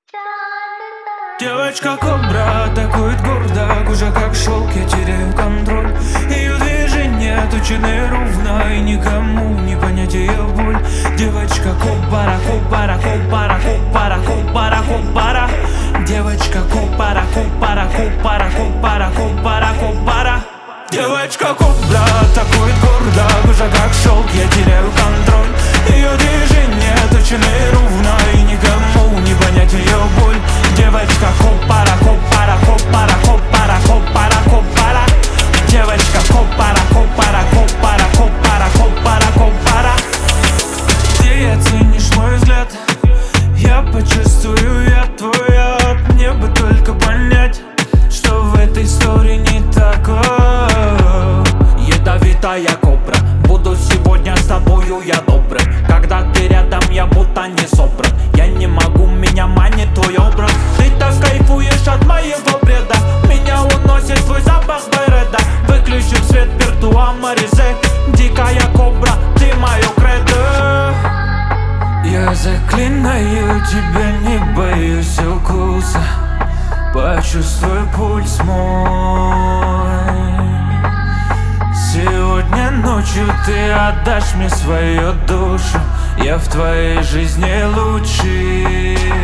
Девочка кобра атакует гордо, кожа как шелк, я теряю контроль. Ее движения точены ровно, и никому не понять ее боль. Девочка кобара, кобара, кобара, кобара, кобара, кобара. Девочка кобара, кобара, кобара, кобара, кобара, кобара. Девочка кобра атакует гордо, кожа как шелк, я теряю контроль. Ее движения точены ровно, и никому не понять ее боль. Девочка кобара, кобара, кобара, кобара, кобара, кобара. Девочка кобара, кобара, кобара, кобара, кобара, кобара. Ты оценишь мой взгляд, я почувствую, я твой яд. Мне бы только понять, что в этой истории не так. Ядовитая кобра, буду сегодня с тобою я добрый. Когда ты рядом, я будто не собран. Я не могу, меня манит твой образ. Ты так кайфуешь от моего бреда, меня уносит твой запах байреда. Выключим свет, пертуа маризе. Дикая кобра, ты мое кредо. Я заклинаю тебя, не боюсь укуса. Почувствуй пульс мой. Сегодня ночью ты отдашь мне свою душу. Я в твоей жизни лучший.